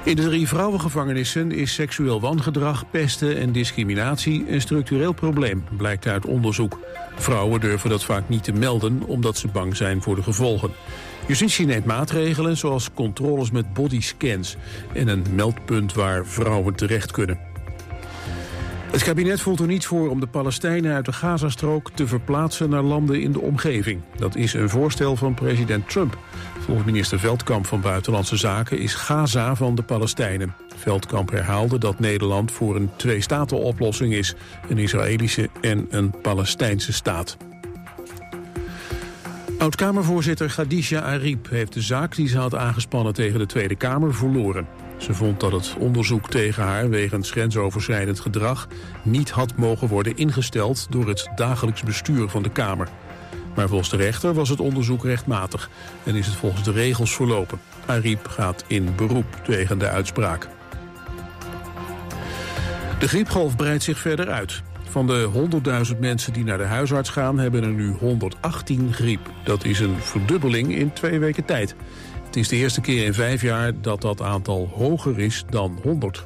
In de 3 vrouwengevangenissen is seksueel wangedrag, pesten en discriminatie een structureel probleem, blijkt uit onderzoek. Vrouwen durven dat vaak niet te melden omdat ze bang zijn voor de gevolgen. Justitie neemt maatregelen zoals controles met bodyscans en een meldpunt waar vrouwen terecht kunnen. Het kabinet voelt er niets voor om de Palestijnen uit de Gazastrook te verplaatsen naar landen in de omgeving. Dat is een voorstel van president Trump. Volgens minister Veldkamp van Buitenlandse Zaken is Gaza van de Palestijnen. Veldkamp herhaalde dat Nederland voor een 2-staten-oplossing is. Een Israëlische en een Palestijnse staat. Oud-Kamervoorzitter Khadija Arib heeft de zaak die ze had aangespannen tegen de Tweede Kamer verloren. Ze vond dat het onderzoek tegen haar wegens grensoverschrijdend gedrag niet had mogen worden ingesteld door het dagelijks bestuur van de Kamer. Maar volgens de rechter was het onderzoek rechtmatig en is het volgens de regels verlopen. Arib gaat in beroep tegen de uitspraak. De griepgolf breidt zich verder uit. Van de 100.000 mensen die naar de huisarts gaan, hebben er nu 118 griep. Dat is een verdubbeling in 2 weken tijd. Het is de eerste keer in 5 jaar dat dat aantal hoger is dan 100.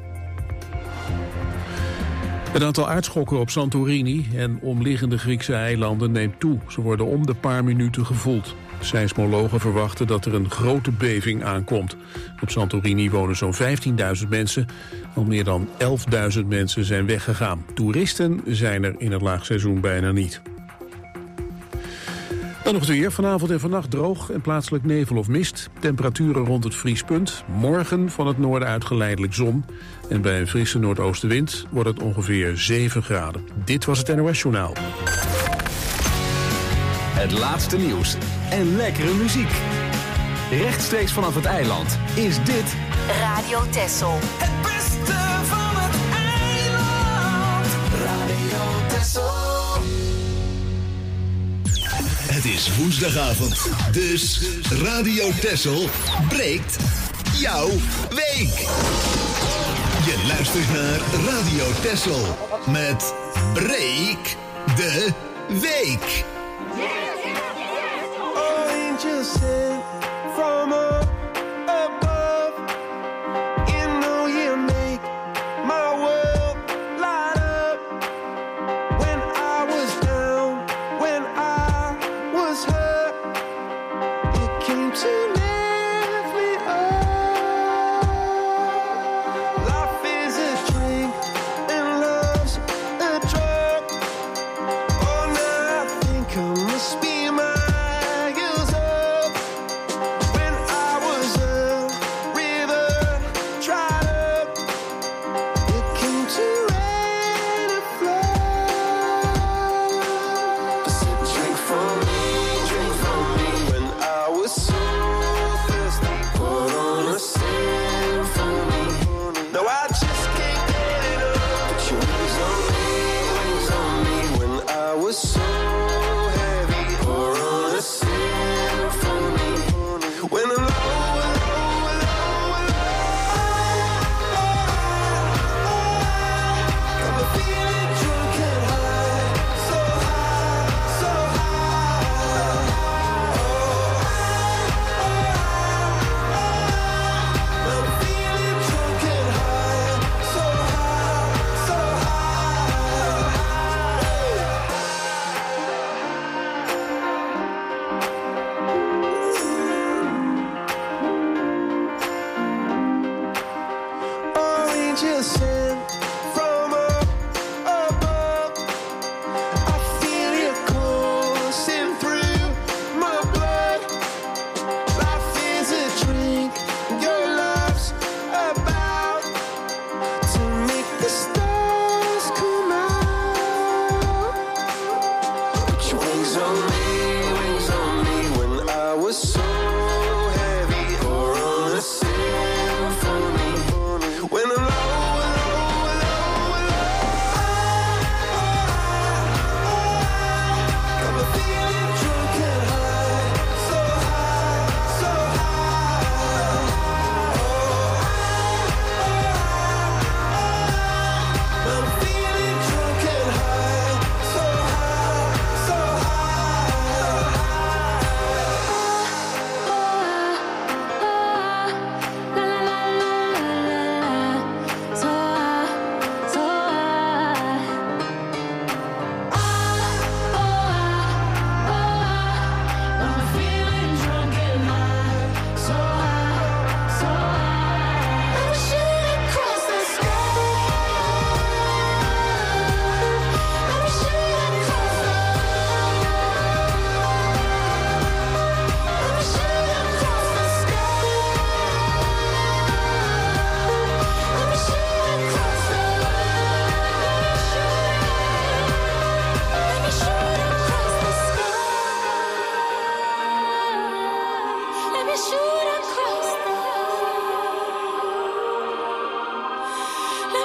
Het aantal aardschokken op Santorini en omliggende Griekse eilanden neemt toe. Ze worden om de paar minuten gevoeld. Seismologen verwachten dat er een grote beving aankomt. Op Santorini wonen zo'n 15.000 mensen. Al meer dan 11.000 mensen zijn weggegaan. Toeristen zijn er in het laagseizoen bijna niet. Dan nog het weer. Vanavond en vannacht droog en plaatselijk nevel of mist. Temperaturen rond het vriespunt. Morgen van het noorden uit geleidelijk zon. En bij een frisse noordoostenwind wordt het ongeveer 7 graden. Dit was het NOS Journaal. Het laatste nieuws en lekkere muziek. Rechtstreeks vanaf het eiland is dit Radio Texel. Het beste van het eiland. Radio Texel. Het is woensdagavond, dus Radio Texel breekt jouw week. Je luistert naar Radio Texel met Breek de Week. Angels sent from up above. You know you make my world light up. When I was down, when I was hurt, you came to lift me up. Life is a drink and love's a drug. Oh, now I think I must be miles up. When I was a river dried up, you came to rain and flood. I said, drink from me when I was so thirsty. Put on a symphony. No, I just can't get enough. Put your wings on me when I was so heavy. Pour on a symphony. When I'm low, got me feeling drunk and high, so high, so high. I'm feeling drunk and high, so high, so high. Angels sent from up above. I feel you coursing through my blood. Life is a drink, your love's about to make the stars come out. Put your wings on me when I was so heavy. Pour on a symphony. When I'm low,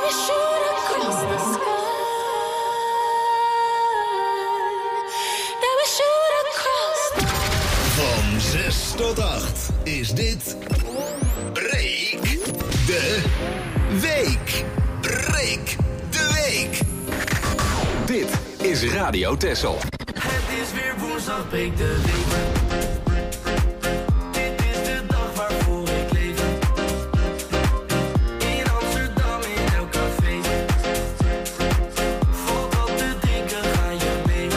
we shoot across the sky. That we shoot across the... Van 6 tot 8 is dit Breek de Week. Breek de Week. Dit is Radio Texel. Het is weer woensdag, breek de week. Dit is de dag waarvoor ik leef. In Amsterdam, in elk café. Valt wat te drinken, ga je mee.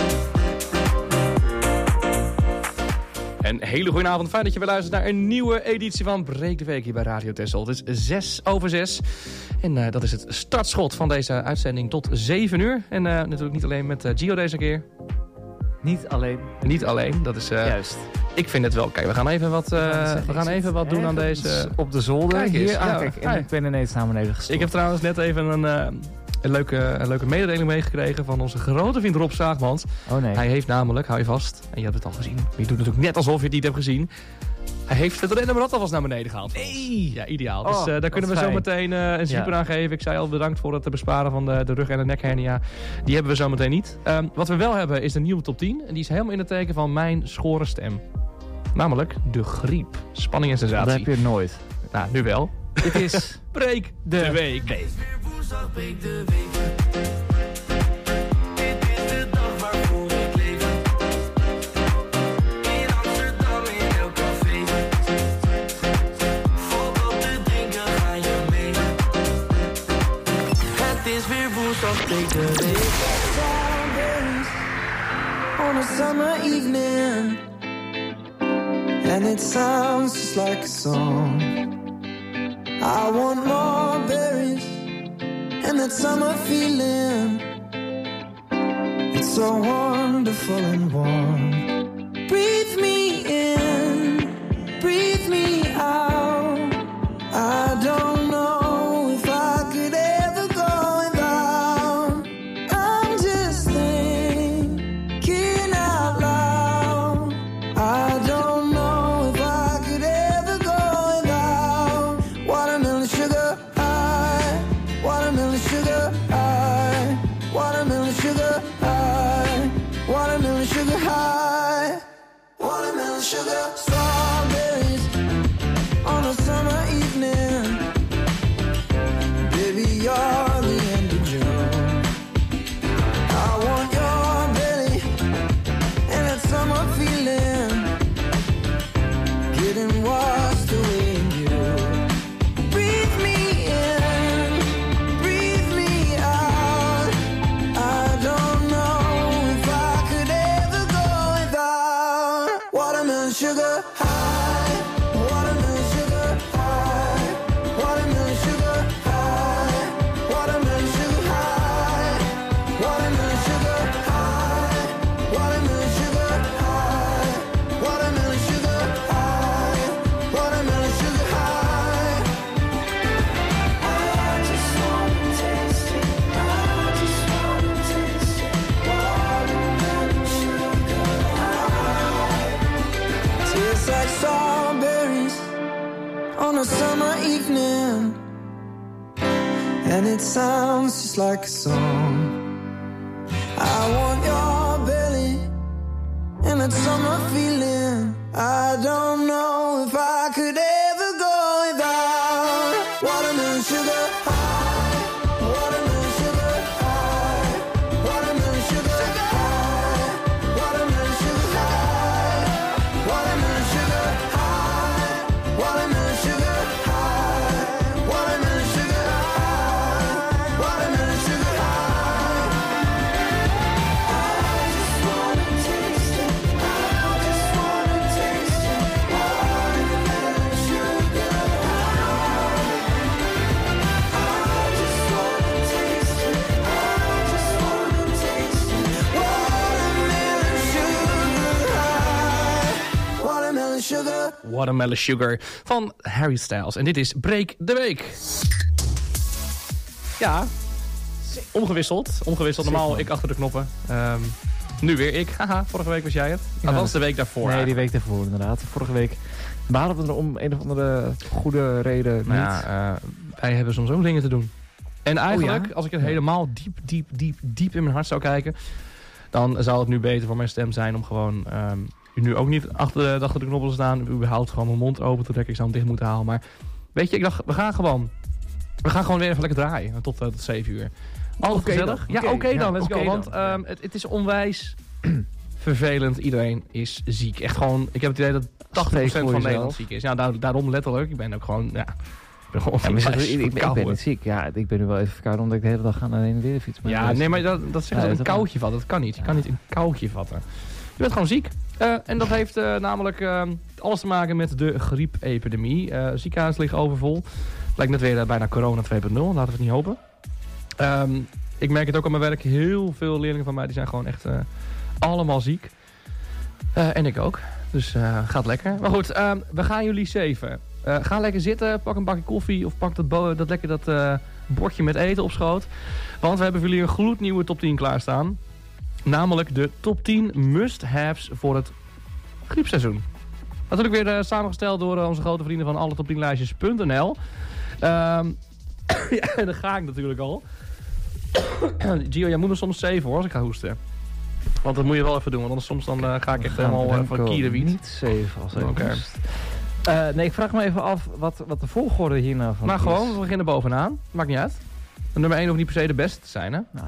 Een hele goede avond. Fijn dat je weer luistert naar een nieuwe editie van Breek de Week hier bij Radio Texel. Het is 6:06. En dat is het startschot van deze uitzending tot 7 uur. En natuurlijk niet alleen met Gio deze keer. Niet alleen. Niet alleen, dat is... Juist. Ik vind het wel. Kijk, we gaan even wat doen aan deze... Op de zolder. Kijk eens. Hier, kijk, en ik ben ineens naar beneden gestort. Ik heb trouwens net even een leuke mededeling meegekregen van onze grote vriend Rob Zaagmans. Oh nee. Hij heeft namelijk, hou je vast, en je hebt het al gezien. Maar je doet natuurlijk net alsof je het niet hebt gezien. Hij heeft het rad alvast naar beneden gehaald. Nee! Ja, ideaal. Dus daar kunnen we zo meteen een super aan geven. Ik zei al bedankt voor het besparen van de rug- en de nekhernia. Die hebben we zo meteen niet. Wat we wel hebben is de nieuwe top 10. En die is helemaal in het teken van mijn schorre stem. Namelijk de griep. Spanning en sensatie. Dat heb je nooit. Nou, nu wel. Het is Breek de Week. Het is weer woensdag, breek de week. Dit is de dag waarvoor ik leef. In Amsterdam, in elk café. Valt wat te drinken, ga je mee. Het is weer woensdag, breek de week. On a summer evening, and it sounds just like a song. I want more berries and that summer feeling. It's so wonderful and warm. Breathe me in, breathe me out. I don't know if I could ever go without. I'm just thinking out loud. I don't know if I could ever go without watermelon sugar high, watermelon sugar high, watermelon sugar high, watermelon sugar high, watermelon sugar. Strawberries on a summer evening. Baby, you're the end of June. I want your belly and that summer feeling, getting washed away in you. Breathe me in, breathe me out. I don't know if I could ever go without watermelon sugar high, watermelon sugar high, watermelon sugar high, watermelon sugar high, watermelon sugar high, watermelon sugar high, watermelon sugar high, watermelon sugar high. I just wanna taste it, I just wanna taste it, watermelon sugar high. Tastes like strawberries on a summer evening, and it sounds just like a song. I want your belly and that summer feeling. I don't know if I could ever go without watermelon sugar high, watermelon sugar high, watermelon sugar high, watermelon sugar high, watermelon sugar high, watermelon sugar high, watermelon sugar high, watermelon sugar high. I just wanna taste it, I just wanna taste it, watermelon sugar high. I just wanna taste it, I just wanna taste it, watermelon sugar high, watermelon sugar. Watermelon Sugar van Harry Styles. En dit is Breek de Week. Ja, omgewisseld. Normaal ik achter de knoppen. Nu weer ik. Haha, vorige week was jij het. Ja, Dat was de week daarvoor. Nee, die week daarvoor inderdaad. Vorige week waren we er om een of andere goede reden niet. Maar ja, wij hebben soms ook dingen te doen. En eigenlijk, als ik het helemaal diep in mijn hart zou kijken, dan zou het nu beter voor mijn stem zijn om gewoon nu ook niet achter de knoppen te staan. Überhaupt gewoon mijn mond open te trekken. Ik zou hem dicht moeten halen. Maar weet je, ik dacht, we gaan gewoon weer even lekker draaien tot 7 uur. Altijd gezellig. Ja, oké dan, let's go. Want het is onwijs vervelend. Iedereen is ziek. Echt gewoon, ik heb het idee dat 80% van Nederland ziek is. Ja, daarom letterlijk. Ik ben ook gewoon, ik ben niet ziek. Ja, ik ben nu wel even verkouden omdat ik de hele dag ga naar de weer fiets. Ja, nee, maar dat zeggen ze een koudje vatten. Dat kan niet. Je kan niet een koudje vatten. Je bent gewoon ziek. En dat heeft namelijk alles te maken met de griepepidemie. Ziekenhuizen liggen overvol. Lijkt net weer bijna corona 2.0. Laten we het niet hopen. Ik merk het ook aan mijn werk. Heel veel leerlingen van mij die zijn gewoon echt allemaal ziek. En ik ook. Dus gaat lekker. Maar goed, we gaan jullie saven. Ga lekker zitten, pak een bakje koffie of pak dat bordje met eten op schoot. Want we hebben voor jullie een gloednieuwe top 10 klaarstaan. Namelijk de top 10 must-haves voor het griepseizoen. Natuurlijk weer samengesteld door onze grote vrienden van alletop10lijstjes.nl. Ja, en daar ga ik natuurlijk al. Gio, jij moet me soms saven hoor als ik ga hoesten. Want dat moet je wel even doen, want anders soms dan ga ik echt helemaal van kierenwiet. Niet saven als ik hoest. Nee, ik vraag me even af wat de volgorde hier nou van nou, is. gewoon, we beginnen bovenaan. Maakt niet uit. Nummer 1 hoeft niet per se de beste te zijn, hè? Nou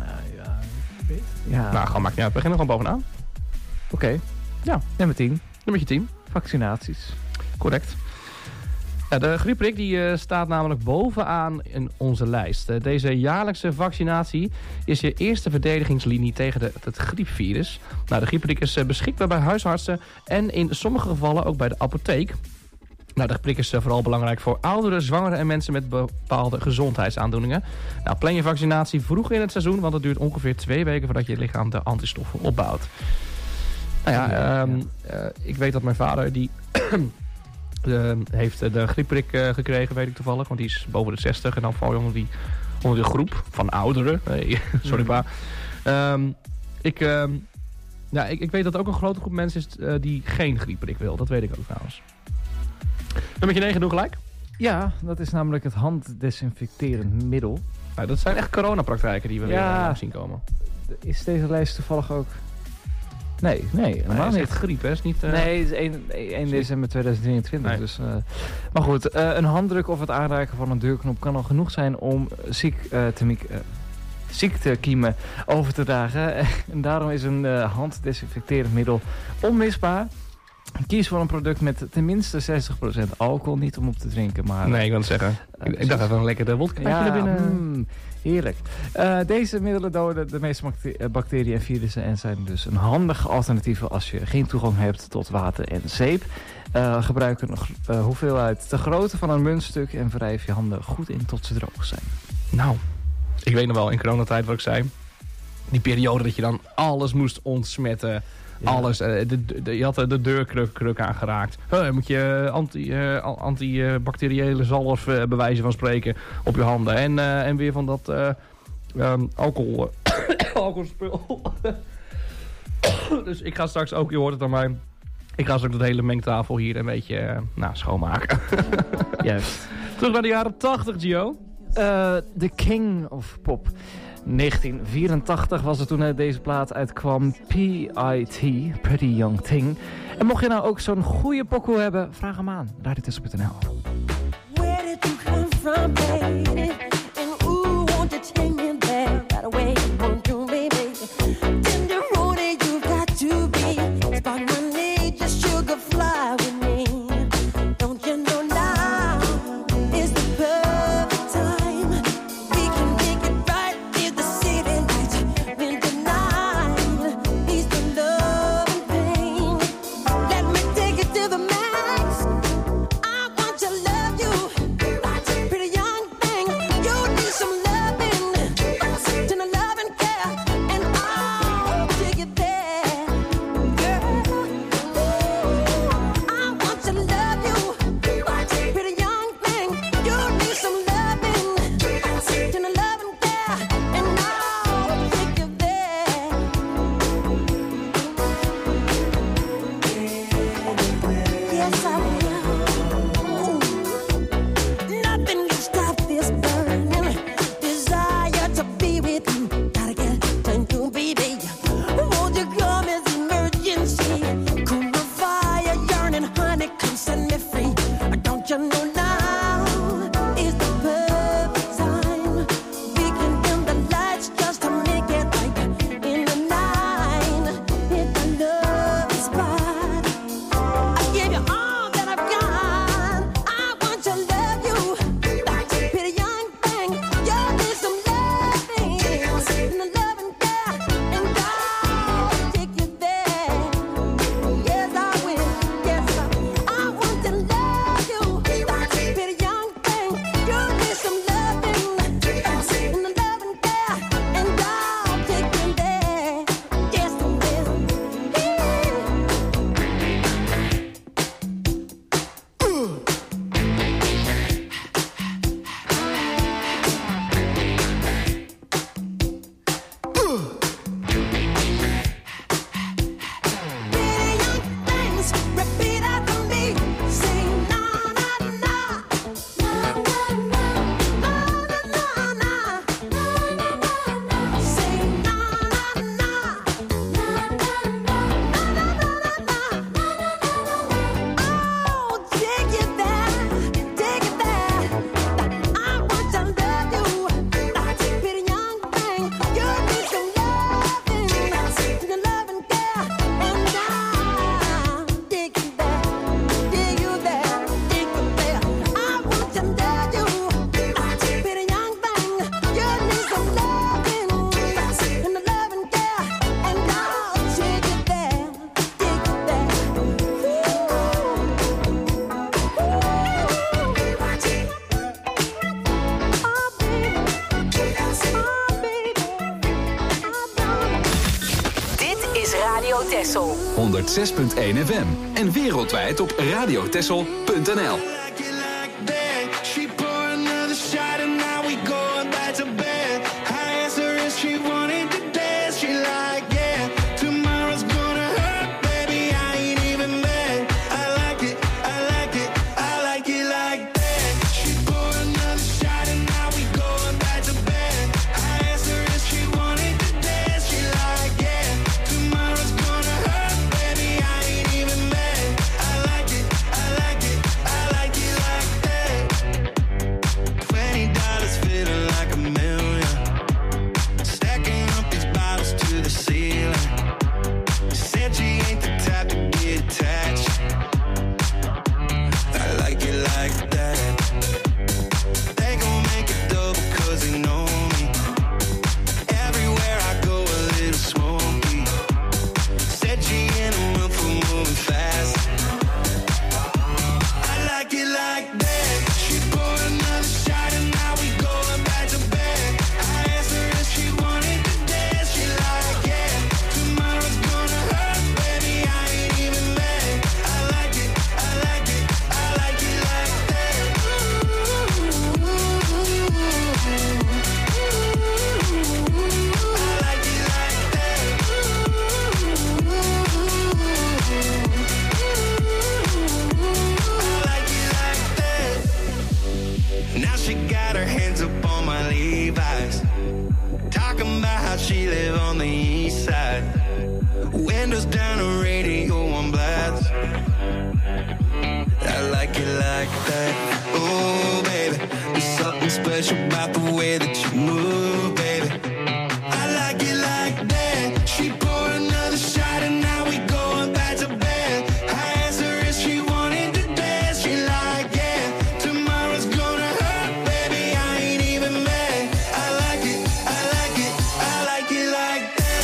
ja. Nou, gewoon maakt niet uit. We beginnen gewoon bovenaan. Oké. Ja. Nummer 10. Nummertje 10. Vaccinaties. Correct. Ja, de griepprik die staat namelijk bovenaan in onze lijst. Deze jaarlijkse vaccinatie is je eerste verdedigingslinie tegen het griepvirus. Nou, de griepprik is beschikbaar bij huisartsen en in sommige gevallen ook bij de apotheek. Nou, de prik is vooral belangrijk voor ouderen, zwangeren en mensen met bepaalde gezondheidsaandoeningen. Nou, plan je vaccinatie vroeg in het seizoen, want het duurt ongeveer 2 weken voordat je lichaam de antistoffen opbouwt. Nou ja, ik weet dat mijn vader die heeft de griepprik gekregen, weet ik toevallig, want die is boven de 60 en dan val je onder de groep van ouderen. Nee, sorry pa. Ik weet dat er ook een grote groep mensen is die geen griepprik wil. Dat weet ik ook trouwens. Nummer 9 doen gelijk? Ja, dat is namelijk het handdesinfecterend middel. Nou, dat zijn echt coronapraktijken die we weer zien komen. Is deze lijst toevallig ook... Nee, helemaal niet. niet. Echt griep, hè? Is niet, nee, het is 1 december 2023. Nee. Dus, maar goed, een handdruk of het aanraken van een deurknop kan al genoeg zijn om ziektekiemen over te dragen. En daarom is een handdesinfecterend middel onmisbaar. Kies voor een product met tenminste 60% alcohol. Niet om op te drinken, maar... Nee, ik wil het zeggen. Ik dacht even een lekker wodka naar binnen. Heerlijk. Deze middelen doden de meeste bacteriën en virussen en zijn dus een handig alternatief als je geen toegang hebt tot water en zeep. Gebruik een hoeveelheid te grootte van een muntstuk en wrijf je handen goed in tot ze droog zijn. Nou, ik weet nog wel in coronatijd wat ik zei. Die periode dat je dan alles moest ontsmetten. Ja. Alles. Je had de deurkruk aangeraakt. Moet je antibacteriële zalf bewijzen van spreken op je handen. En weer van dat alcoholspul. Dus ik ga straks ook, je hoort het aan mij. Ik ga straks dat hele mengtafel hier een beetje schoonmaken. Juist. Terug naar de jaren 80, Gio. The King of Pop. 1984 was het toen deze plaat uitkwam. P.I.T. Pretty Young Thing. En mocht je nou ook zo'n goede pokoe hebben, vraag hem aan. Radiotesten.nl. Where did you come from, baby? And ooh, won't you take me there right away? Won't you, baby? Tender road, you got to be. Spot my need, just sugar fly with me. Don't you know now is the perfect time? We can make it right in the city lights. When the night needs the love and pain. Let me take it to the max. I want to love you. Pretty young Radio Texel. 106.1 FM en wereldwijd op radiotexel.nl. She poured another shot and now we going back to bed. I asked her if she wanted to dance. She like, yeah, tomorrow's gonna hurt, baby. I ain't even mad. I like it, I like it, I like it like that. She poured another shot and now we going back to bed. I asked her if she wanted to dance. She like, yeah, tomorrow's gonna hurt, baby. I ain't even mad. I like it, I like it, I like it like that. $20 feeling like a million. Stacking up these bottles to the ceiling. Said she ain't the type to get attached. I like it like that. They gon' make it double cause they know me. Everywhere I go a little smoky. Said she in the mood for moving fast. I like it like that. She poured another shot and now we going back to bed. I asked her if she wanted to dance. She like, yeah, tomorrow's gonna hurt, baby. I ain't even mad. I like it, I like it, I like it like that. I like it like that. I like it like that. Now she got her hands up on my Levi's. Talking about how she live on the east side. Windows down, the radio on blast. I like it like that. Oh, baby, there's something special about the way that you move, baby. I like it like that. She poured another shot and now we going back to bed. I asked her if she wanted to dance. She like, yeah, tomorrow's gonna hurt, baby. I ain't even mad. I like it, I like it, I like it like that.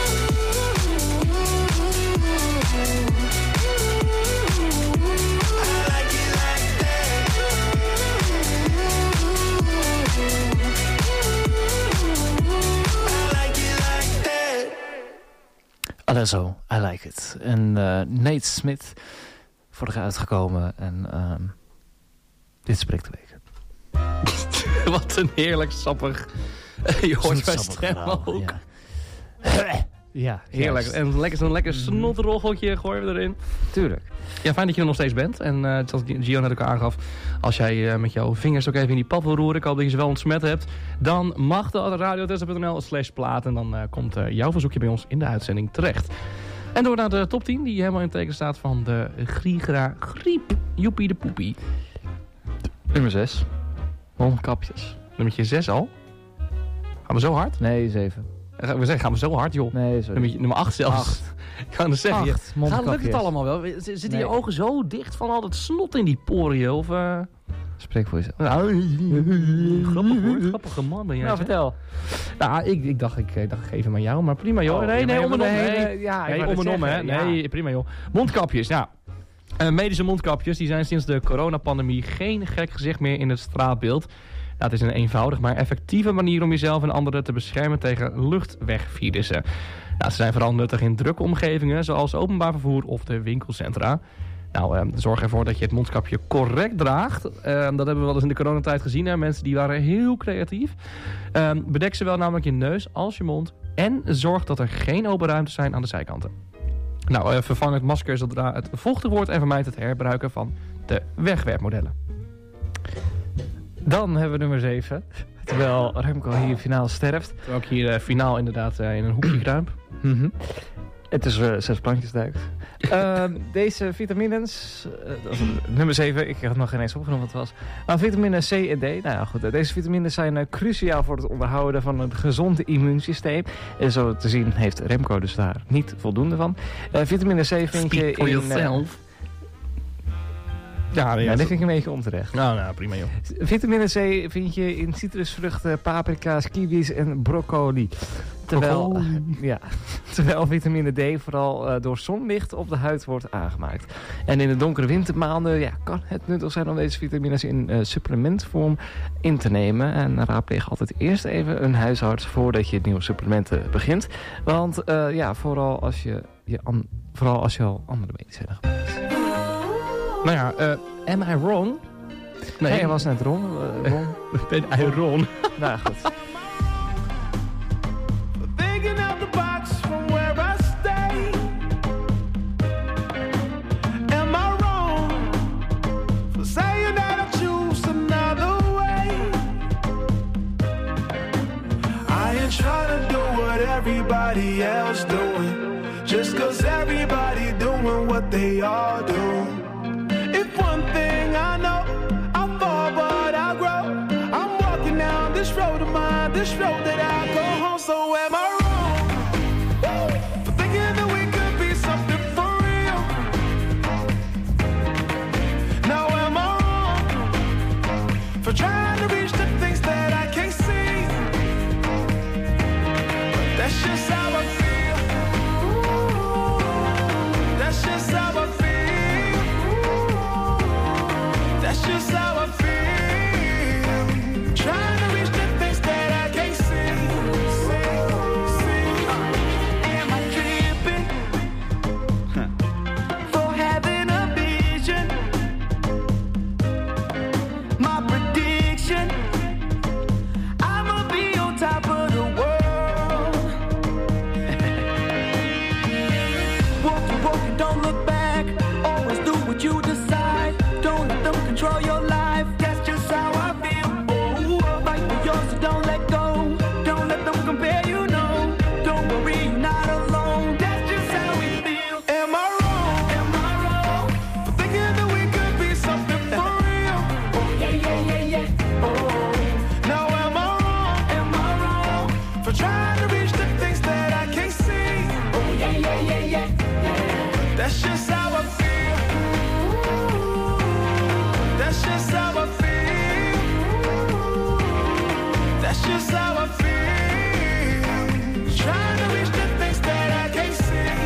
I like it like that. I like it like that. Adesso, I like it. En Nate Smith, vorig jaar uitgekomen. En dit spreekt de week. Wat een heerlijk sappig. Je hoort mijn stem ook. Ja. Ja, Heerlijk. juist. En zo'n lekker snotroggeltje gooien we erin. Tuurlijk. Ja, fijn dat je er nog steeds bent. En zoals Gio net ook aangaf, als jij met jouw vingers ook even in die pap wil roeren, ik hoop dat je ze wel ontsmet hebt, dan mag dat radiotexel.nl/plaat en dan komt jouw verzoekje bij ons in de uitzending terecht. En door naar de top 10, die helemaal in het teken staat van de griep. Joepie de poepie. Nummer 6. Mondkapjes. Nummertje 6 al. Gaan we zo hard? Nee, 7. Gaan we zo hard, joh. Nee, sorry. Nummer 8 zelfs. 8. Ik ga het zeggen. 8 mondkapjes. Lukt het allemaal wel? Zitten Nee. je ogen zo dicht van al dat snot in die poren, joh? Of, Spreek voor jezelf. grappig hoor, grappige man ben jij. Nou, vertel. Nou, ik dacht ik geef hem aan jou, maar prima joh. Oh, nee, om en om. Ja, Nee, om en om, hè. Ja. Nee, prima joh. Mondkapjes, ja. Medische mondkapjes, die zijn sinds de coronapandemie geen gek gezicht meer in het straatbeeld. Nou, het is een eenvoudig, maar effectieve manier om jezelf en anderen te beschermen tegen luchtwegvirussen. Nou, ze zijn vooral nuttig in drukke omgevingen, zoals openbaar vervoer of de winkelcentra. Nou, zorg ervoor dat je het mondkapje correct draagt. Dat hebben we wel eens in de coronatijd gezien. Hè. Mensen die waren heel creatief. Bedek zowel namelijk je neus als je mond. En zorg dat er geen open ruimtes zijn aan de zijkanten. Nou, vervang het masker zodra het vochtig wordt en vermijd het herbruiken van de wegwerpmodellen. Dan hebben we nummer 7. Terwijl Remco hier finaal sterft. Terwijl ik hier finaal inderdaad in een hoekje kruip. Het is 6 plantjes duikt. Deze vitamines, nummer 7, ik had nog geen eens opgenomen wat het was. Maar vitamine C en D, nou ja goed, deze vitamines zijn cruciaal voor het onderhouden van een gezond immuunsysteem. En zo te zien heeft Remco dus daar niet voldoende van. Vitamine C vind je in... yourself. Ja, dit vind ik een beetje onterecht. Nou, prima joh. Vitamine C vind je in citrusvruchten, paprika's, kiwis en broccoli. Terwijl vitamine D vooral door zonlicht op de huid wordt aangemaakt. En in de donkere wintermaanden kan het nuttig zijn om deze vitamines in supplementvorm in te nemen. En raadpleeg altijd eerst even een huisarts voordat je nieuwe supplementen begint. Want vooral als je al andere medicijnen gebruikt. Nou ja, am I wrong? Nee, je was net Ron. Ben I wrong? Nou goed. Thinking out the box from where I stay. Am I wrong for saying that I choose another way? I ain't trying to do what everybody else doing, just 'cause everybody doing what they all do. If one thing I know, I fall but I grow. I'm walking down this road of mine, this road that I go home. So am I wrong for thinking that we could be something for real? Now am I wrong for trying to reach the things that I can't see? But that's just how I feel. That's just how I feel. That's just how I feel. Trying to reach the things that I can't see. Am I tripping for having a vision? My prediction, I'ma be on top of the world. Walk, don't look back. Always do what you decide. Don't let them control your life. That's just how I feel. Oh, fight for yours, so don't let go. Don't let them compare you, no. Don't worry, you're not alone. That's just how we feel. Am I wrong? Am I wrong for thinking that we could be something for real? Oh, yeah. Oh, now am I wrong? Am I wrong for trying to reach the things that I can't see? Oh, yeah. That's just how I feel. That's just how I feel. That's just how I feel. Trying to reach the things that I can't see.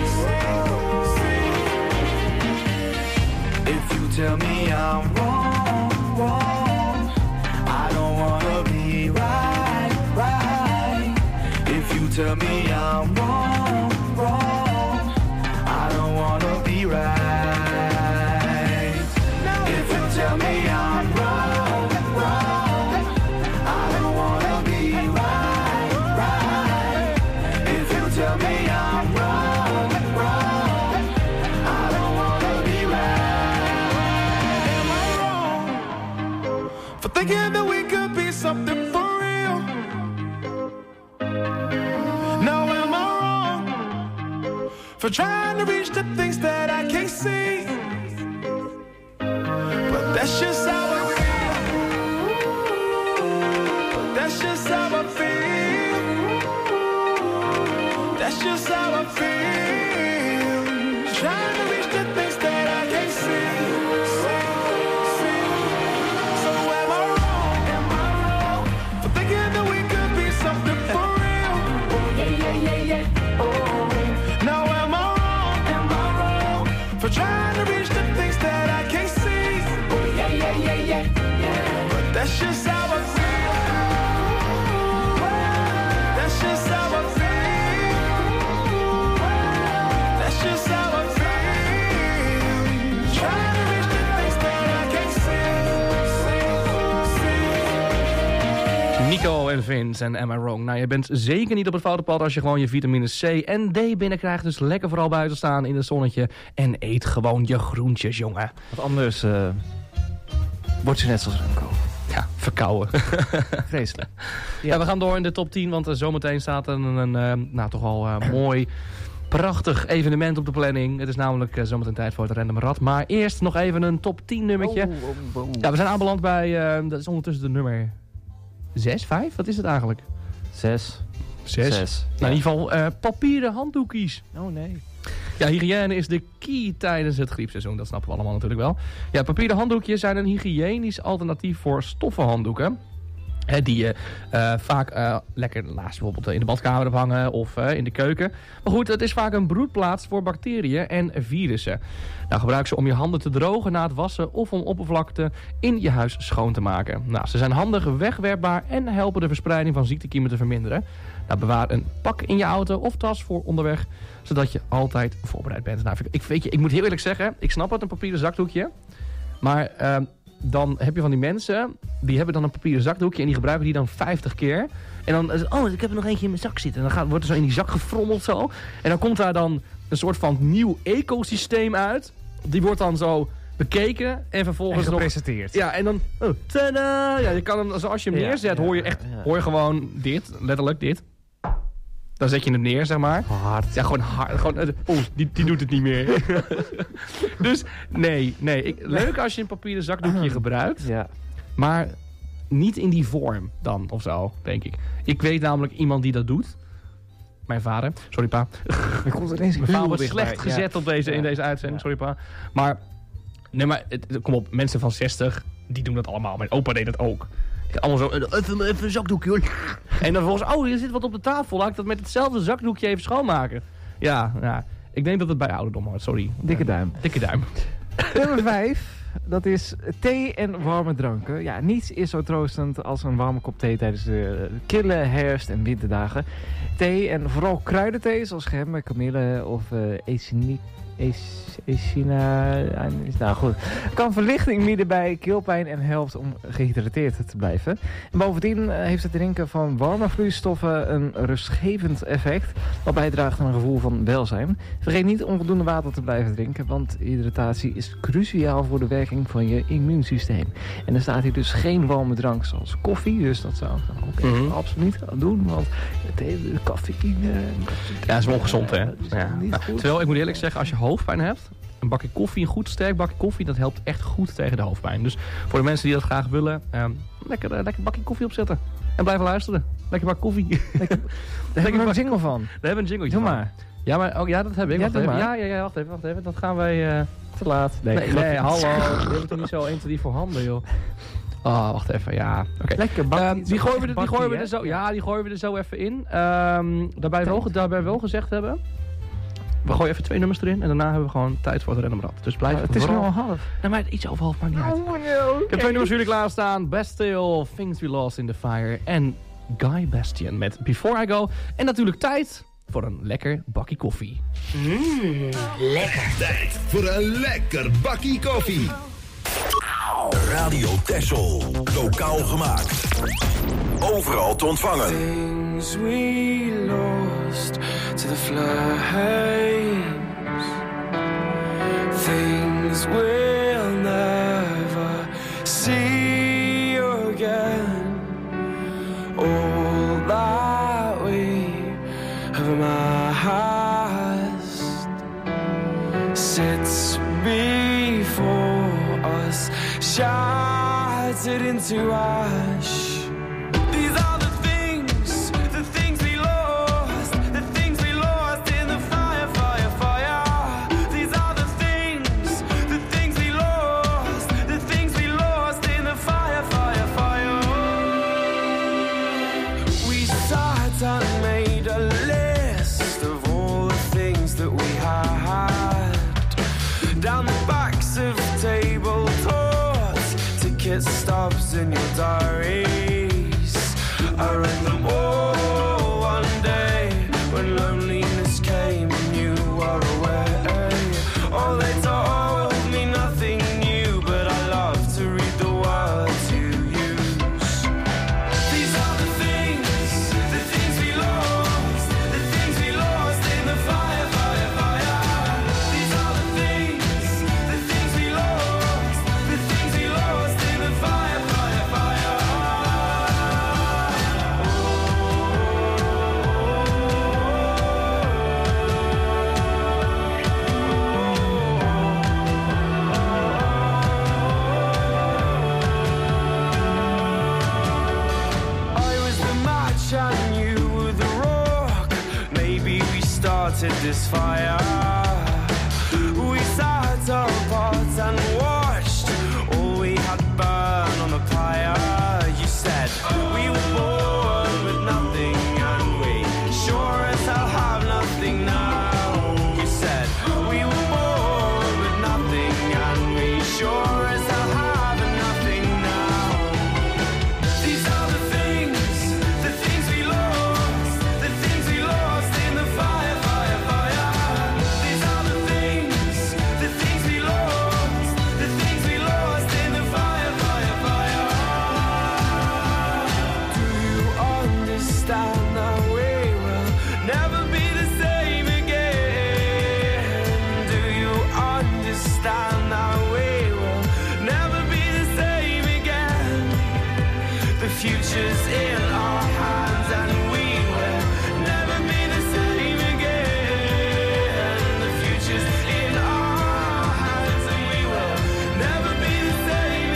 If you tell me I'm wrong, I don't wanna be right. If you tell me I'm wrong, I don't wanna be right. If you tell me I'm wrong, I don't wanna be right. If you tell me I'm wrong, I don't wanna be right. Am I wrong for thinking that we could be something for real? Now am I wrong for trying to reach the things that I can't see? But that's just how I feel. But that's just how I feel. That's just how I feel. Trying to reach the things that I can't see. So am I wrong? Am I wrong for thinking that we could be something for real? Yeah. Oh, now am I wrong? Am I wrong for trying to reach the things that I can't see? Oh, yeah. But that's just how I feel. That's just how I feel. That's just how I feel. Trying to reach the things that I can't see. Nico en Vince en Am I Wrong? Nou, je bent zeker niet op het foute pad als je gewoon je vitamine C en D binnenkrijgt. Dus lekker vooral buiten staan in het zonnetje. En eet gewoon je groentjes, jongen. Want anders word je net zoals Remco. Ja, verkouden. Vreselijk. Ja, we gaan door in de top 10, want zometeen staat er een toch al mooi, prachtig evenement op de planning. Het is namelijk zometeen tijd voor het Random Rad. Maar eerst nog even een top 10 nummertje. Ja, we zijn aanbeland bij, dat is ondertussen de nummer 6, 5? Wat is het eigenlijk? 6. Nou, in ieder geval papieren handdoekjes. Oh nee. Ja, hygiëne is de key tijdens het griepseizoen. Dat snappen we allemaal natuurlijk wel. Ja, papieren handdoekjes zijn een hygiënisch alternatief voor stoffen handdoeken. Die je vaak lekker naast bijvoorbeeld in de badkamer hebt hangen of in de keuken. Maar goed, het is vaak een broedplaats voor bacteriën en virussen. Nou, gebruik ze om je handen te drogen na het wassen of om oppervlakte in je huis schoon te maken. Nou, ze zijn handig, wegwerpbaar en helpen de verspreiding van ziektekiemen te verminderen. Nou, bewaar een pak in je auto of tas voor onderweg, zodat je altijd voorbereid bent. Nou, ik moet heel eerlijk zeggen, ik snap het, een papieren zakdoekje. Maar dan heb je van die mensen, die hebben dan een papieren zakdoekje en die gebruiken die dan 50 keer. En dan, ik heb er nog eentje in mijn zak zitten. En dan wordt er zo in die zak gefrommeld zo. En dan komt daar dan een soort van nieuw ecosysteem uit. Die wordt dan zo bekeken en vervolgens en gepresenteerd. Ja, en dan, tada! Ja, je kan hem, zoals je hem neerzet, hoor je gewoon dit, letterlijk dit. Dan zet je hem neer, zeg maar. Hard. Ja, gewoon hard. Gewoon, die doet het niet meer. Dus, nee. Leuk als je een papieren zakdoekje gebruikt. Ja. Maar niet in die vorm dan, of zo, denk ik. Ik weet namelijk iemand die dat doet. Mijn vader. Sorry, pa. Mijn vader wordt slecht gezet in deze uitzending. Sorry, pa. Maar, kom op. Mensen van 60, die doen dat allemaal. Mijn opa deed dat ook. Allemaal zo, even een zakdoekje hoor. En dan volgens, hier zit wat op de tafel. Laat ik dat met hetzelfde zakdoekje even schoonmaken. Ja, ik denk dat het bij ouderdom hoort, sorry. Dikke duim. Dikke duim. Nummer 5, dat is thee en warme dranken. Ja, niets is zo troostend als een warme kop thee tijdens de kille herfst- en winterdagen. Thee en vooral kruidenthee zoals gember, kamille of nou goed. Kan verlichting bieden bij keelpijn en helpt om gehydrateerd te blijven. En bovendien heeft het drinken van warme vloeistoffen een rustgevend effect, wat bijdraagt aan een gevoel van welzijn. Vergeet niet onvoldoende water te blijven drinken, want hydratatie is cruciaal voor de werking van je immuunsysteem. En er staat hier dus geen warme drank zoals koffie, dus dat zou ik dan ook even absoluut niet gaan doen, want cafeïne... Ja, dat is ongezond, hè? Niet goed. Terwijl, ik moet eerlijk zeggen, als je hoofdpijn hebt, een bakje koffie, een goed sterk bakje koffie, dat helpt echt goed tegen de hoofdpijn. Dus voor de mensen die dat graag willen, lekker een bakje koffie opzetten. En blijven luisteren. Lekker bakje koffie. Daar hebben we een jingle van. Daar hebben we een jingle van. Doe maar. Ja, maar dat heb ik. Wacht even. Dat gaan wij... Te laat. Nee, hallo. We hebben toch niet zo 1, 2, 3 voor handen, joh. Oh, wacht even, ja. Okay. Lekker bakkie. Die gooien we er zo. Ja, die gooien we er zo even in. Daarbij wel gezegd hebben. We gooien even 2 nummers erin en daarna hebben we gewoon tijd voor het Rennemrad. Dus blijf het is nu al half. Nee, maar iets over half maakt niet uit. Ik heb 2 nummers voor jullie klaarstaan. Bastille, Things We Lost in the Fire en Guy Bastian met Before I Go. En natuurlijk tijd voor een lekker bakkie koffie. Lekker. Tijd voor een lekker bakkie koffie. Radio Texel. Lokaal gemaakt. Overal te ontvangen. Things we lost to the flames. Things we'll never see again. All that we have amassed sits before us, shattered into ash. These are the things we lost, the things we lost in the fire, fire, fire. These are the things we lost, the things we lost in the fire, fire, fire. We sat and made a list of all the things that we had down the backs of tabletops, ticket stubs in your diaries. I read them all one day when loneliness came and you were away. Oh, they told me nothing new, but I love to read the words you use. These are the things we lost, the things we lost in the fire, fire, fire. These are the things we lost, the things we lost in the fire, fire, fire. I was the match and you were the rock. Maybe we started this fire. We sat apart and watched all we had burn on the pyre. You said we future's in our hands and we will never be the same again. The future's in our hands and we will never be the same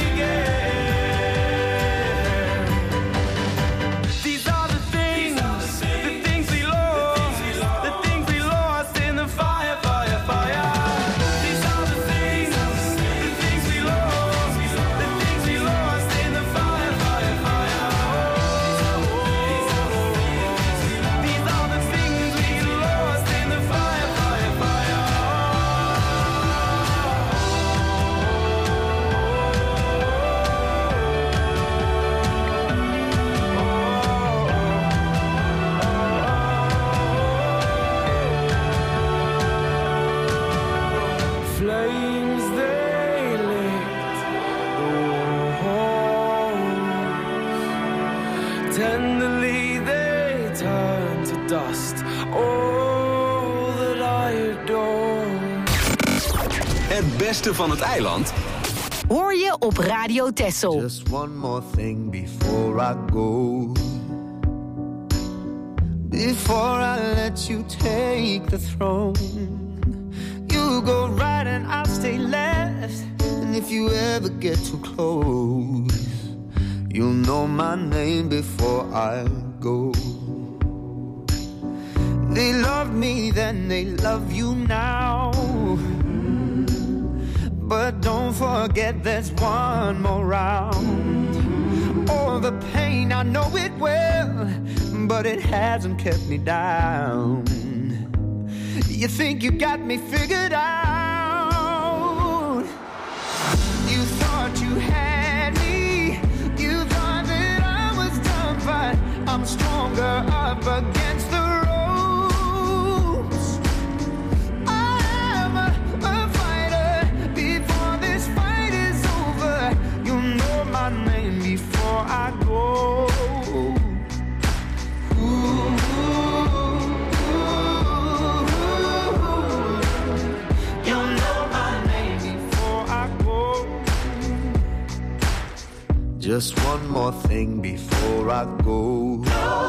again. These are the things we lost, the things we lost in the fire, fire, fire. These are the things we lost, the things we lost in the fire, fire, fire. These are the things we lost in the fire, fire, fire. Flames they licked the walls. Tenderly they turned to dust. All that I adore. Het beste van het eiland Hoor je op Radio Texel. Just one more thing before I go. Before I let you take the throne. You go right and I'll stay left. And if you ever get too close, you'll know my name before I go. They loved me then, they love you now. But don't forget there's one more round. All the pain, I know it well, but it hasn't kept me down. You think you got me figured out. You thought you had me. You thought that I was done, but I'm stronger up against the ropes. I'm a fighter. Before this fight is over, you'll know my name before I go. Just one more thing before I go.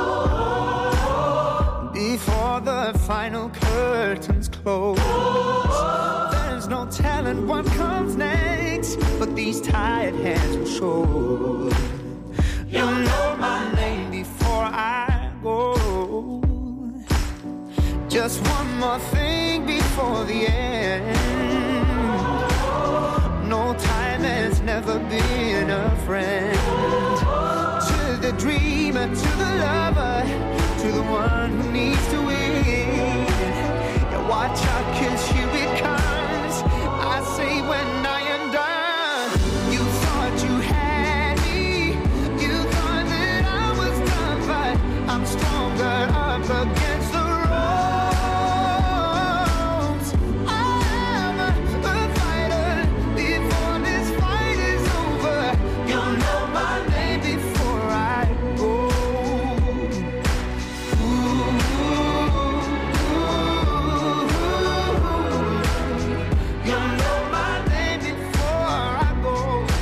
Before the final curtains close. There's no telling what comes next, but these tired hands will show. You'll know my name before I go. Just one more thing before the end. No time has never been a friend. To the dreamer, to the lover, to the one who needs to win. Yeah, watch out, 'cause here it comes. I say when I am done. You thought you had me. You thought that I was done, but I'm stronger up against the ropes. I'm a fighter. Before this fight is over, you'll know my name before I go. You'll know my name before I go.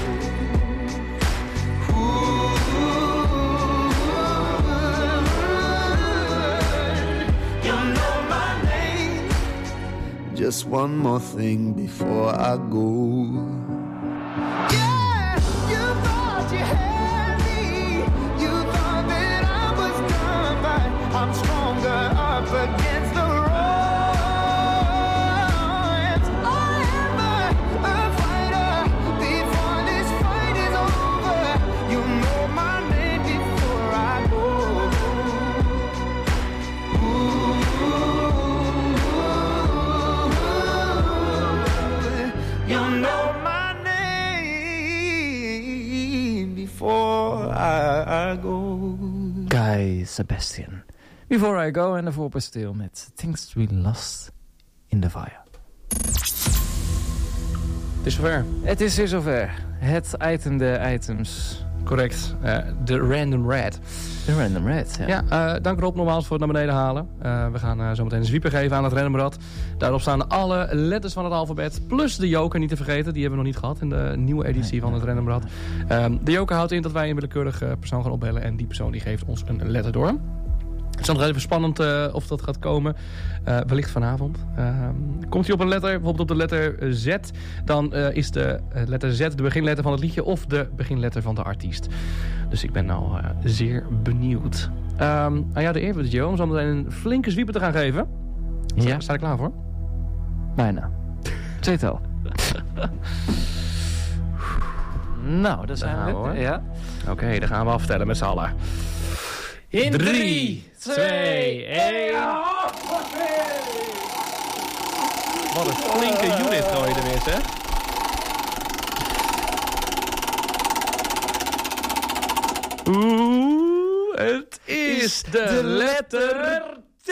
You'll know my name. Just one more thing before I go. Yeah, you thought you had me. You thought that I was done, but I'm stronger up against the ropes. I am a fighter. Before this fight is over, you know my name before I go. You know my name before I go. Guy Sebastian. Before I Go en daarvoor Pasteel met Things We Lost in the Fire. Het is zover. Het is weer zover. Het item der items. Correct. De Random Red. De Random Red, ja. Ja, dank Rob nogmaals voor het naar beneden halen. We gaan zo meteen een zwieper geven aan het Random Rad. Daarop staan alle letters van het alfabet. Plus de joker, niet te vergeten. Die hebben we nog niet gehad in de nieuwe editie van het Random Rad. De joker houdt in dat wij een willekeurige persoon gaan opbellen. En die persoon die geeft ons een letter door. Het is nog even spannend of dat gaat komen. Wellicht vanavond. Komt hij op een letter, bijvoorbeeld op de letter Z... dan is de letter Z de beginletter van het liedje... of de beginletter van de artiest. Dus ik ben nou zeer benieuwd. De eer wordt Jo om zo meteen een flinke zwieper te gaan geven. Ja. Sta je klaar voor? Bijna. Tweetal. Nou, dat zijn we. Hoor. Ja. Oké, dan gaan we aftellen met z'n allen. In 3, 2, 1... Wat een flinke unit gooi je er weer, hè? Oeh, het is de letter T!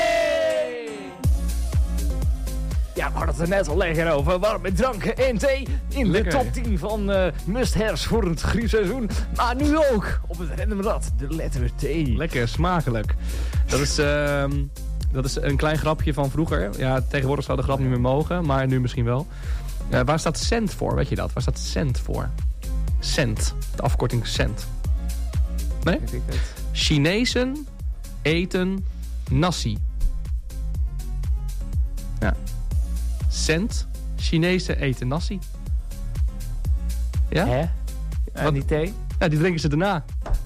Ja, we hadden het er net al lekker over. Warme dranken en thee in Lekker. de top 10 van must-haves voor het griepseizoen. Maar nu ook op het Random Rad, de letter T. Lekker, smakelijk. Dat is een klein grapje van vroeger. Ja, tegenwoordig zou de grap niet meer mogen, maar nu misschien wel. Waar staat cent voor, weet je dat? Waar staat cent voor? Cent, de afkorting cent. Nee? Weet ik het. Chinezen eten nasi. Ja. Cent, Chinezen eten nasi. Ja? Hè? Wat? En die thee? Ja, die drinken ze daarna.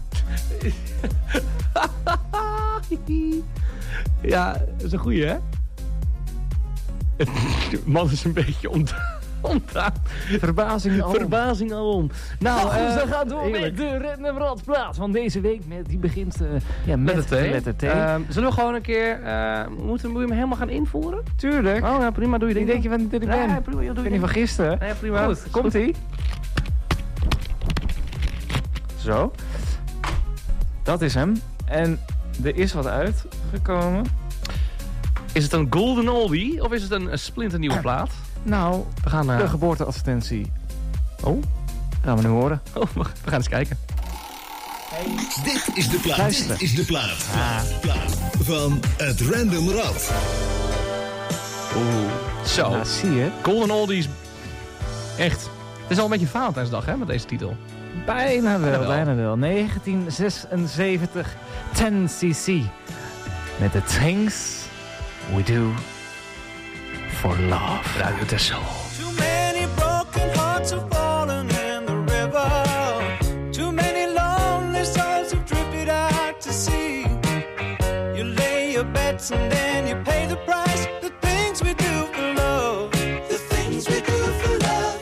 Ja, dat is een goeie, hè? De man is een beetje ontdaan. Verbazing al. Verbazing alom. Nou, we gaan door heerlijk. met de Random Rad plaat van deze week. Die begint met Met de letter T. Zullen we gewoon een keer... moet je hem helemaal gaan invoeren? Tuurlijk. Oh ja, prima, doe je Ik ding. denk je van dat ik ben. Ja, prima, joh, doe Ik je ben niet van ding. gisteren. Nee, prima. Goed, komt-ie. Zo. Dat is hem. En er is wat uitgekomen. Is het een golden oldie of is het een splinternieuwe plaat? Nou, We gaan... de geboorteadvertentie. Oh? Gaan we nu horen. Oh, we gaan eens kijken. Dit is de plaat. Luisteren. Dit is de plaat. Plaat van het Random Rad. Oeh. Zo. Ja, zie je. Golden oldies. Echt. Het is al een beetje Valentijnsdag, hè, met deze titel. Bijna wel, wel. bijna wel. 1976, 10cc. Met The Things We Do For Love. Radio Tessel. Too many broken hearts have fallen in the river. Too many lonely souls have drifted out to sea. You lay your bets and then you pay the price. The things we do for love. The things we do for love.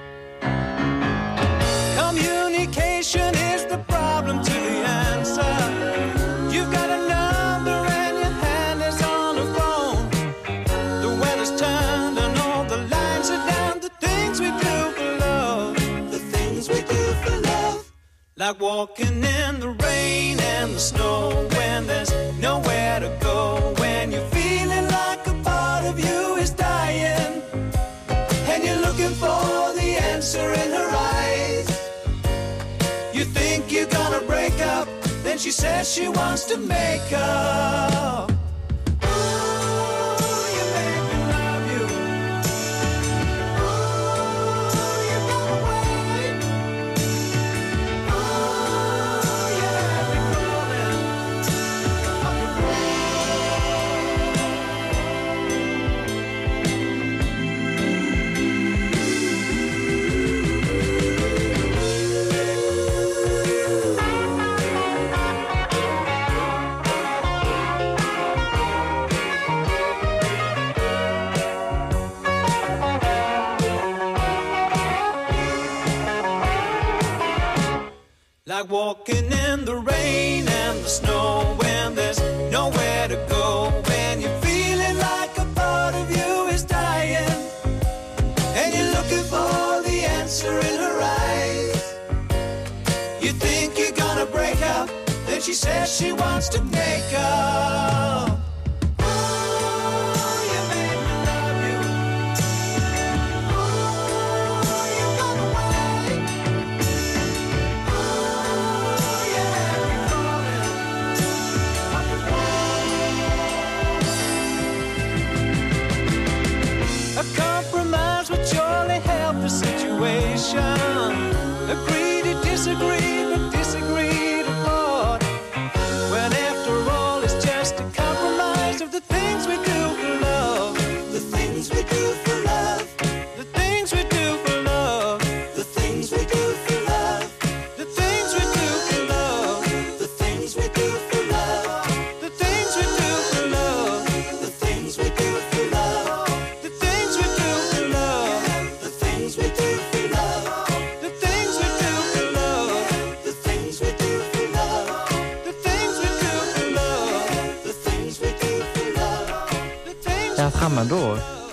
Communication is the problem to the answer. You've got a number and your hand is on the phone. The weather's turned and all the lines are down. The things we do for love. The things we do for love. Like walking in the rain and the snow when there's nowhere to go. When you're feeling like a part of you is dying. And you're looking for the answer in her eyes. You think you're gonna break up. Then she says she wants to make up. Ooh, you make me love you. Ooh, you got away. Ooh, you have me calling. Like walking in the rain and the snow when there's nowhere to go. When you're feeling like a part of you is dying. And you're looking for the answer in her eyes. You think you're gonna break up. Then she says she wants to make up. Ooh, you made me love you. Ooh, you got away. Ooh, just a compromise of the things we do for love. The things we do for love. The things we do for love. The things we do for love. The things we do for love. The things we do for love. The things we do for love. The things we do for love. The things we do for love. The things we do for love. The things we do for love. The things we do for love. The things we do for love. The things we do for love. Ja, het gaat maar door.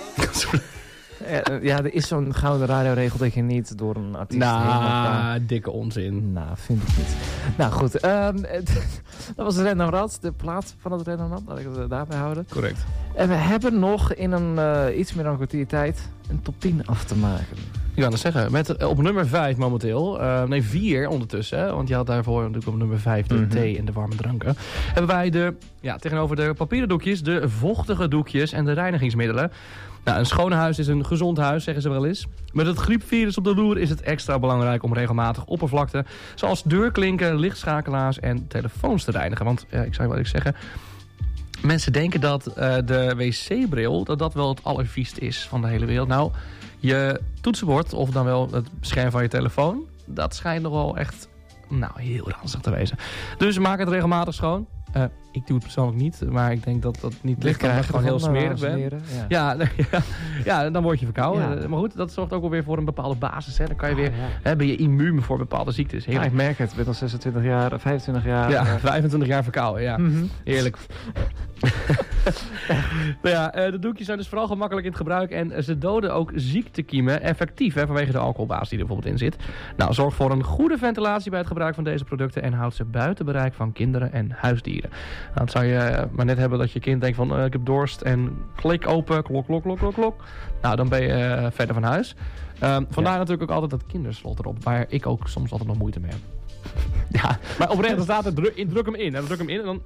Ja, er is zo'n gouden radioregel dat je niet door een artiest Dikke onzin. Nou, vind ik niet. Nou goed, dat was het Random Rad, de plaats van het Random Rad. Laat ik het daarbij houden. Correct. En we hebben nog in een iets meer dan een kwartier tijd een top 10 af te maken. Ik kan het zeggen, met op nummer 5 momenteel, 4 ondertussen, hè, want je had daarvoor natuurlijk op nummer 5 de thee en de warme dranken. Hebben wij tegenover de papieren doekjes, de vochtige doekjes en de reinigingsmiddelen. Nou, een schoon huis is een gezond huis, zeggen ze wel eens. Met het griepvirus op de loer is het extra belangrijk om regelmatig oppervlakten, zoals deurklinken, lichtschakelaars en telefoons te reinigen. Want ik zou wel eens zeggen, mensen denken dat de wc-bril dat wel het allerviest is van de hele wereld. Nou, je toetsenbord of dan wel het scherm van je telefoon, dat schijnt nog wel echt heel ranzig te wezen. Dus maak het regelmatig schoon. Ik doe het persoonlijk niet, maar ik denk dat dat niet ligt omdat ik gewoon heel smerig ben. Ja, dan word je verkouden. Ja. Maar goed, dat zorgt ook wel weer voor een bepaalde basis. Hè. Dan kan je weer, ben je immuun voor bepaalde ziektes. Ja, ik merk het. Ik ben al 26 jaar, 25 jaar. Ja, 25 jaar verkouden, ja. Heerlijk. De doekjes zijn dus vooral gemakkelijk in het gebruik en ze doden ook ziektekiemen effectief, vanwege de alcoholbasis die er bijvoorbeeld in zit. Nou, zorg voor een goede ventilatie bij het gebruik van deze producten en houd ze buiten bereik van kinderen en huisdieren. Nou, dat zou je maar net hebben dat je kind denkt van ik heb dorst en klik open, klok, klok, klok, klok, klok. Nou, dan ben je verder van huis. Vandaar natuurlijk ook altijd dat kinderslot erop, waar ik ook soms altijd nog moeite mee heb. Ja, maar oprecht, dan staat er druk hem in. En dan druk hem in en dan...